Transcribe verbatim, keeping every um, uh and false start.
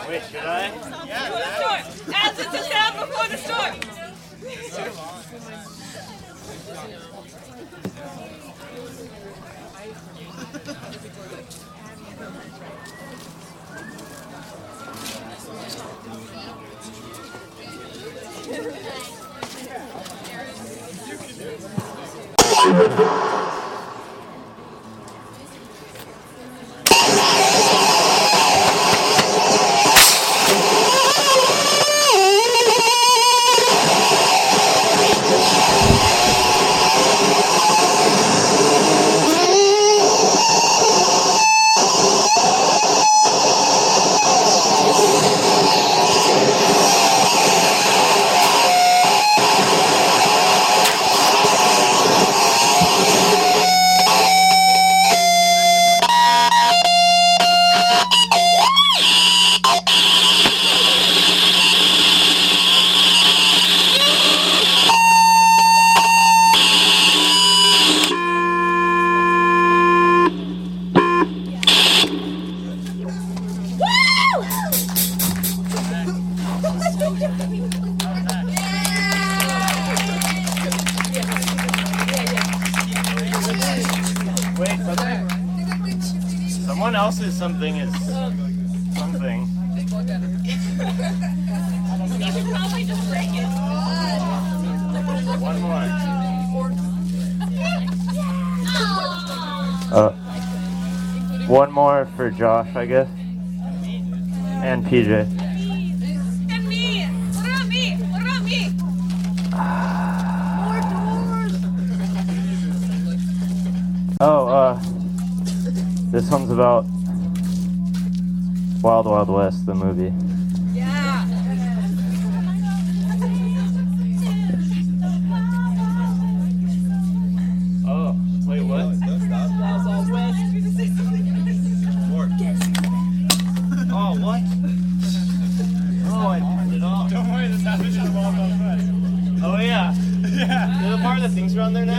Wait, should I? Yeah. Before the storm. As it's a sound before the storm. Wait, something. Someone else's something is something. You should probably just break it. One more. Uh, one more for Josh, I guess. And P J. And me. What about me? What about me? More doors. Oh, uh, this one's about Wild Wild West, the movie. Yeah. Oh, wait, what? Oh, what? Oh, I turned it off. Don't worry, this happens in the wall. Oh, yeah. Yeah. Is the part of the things around there now?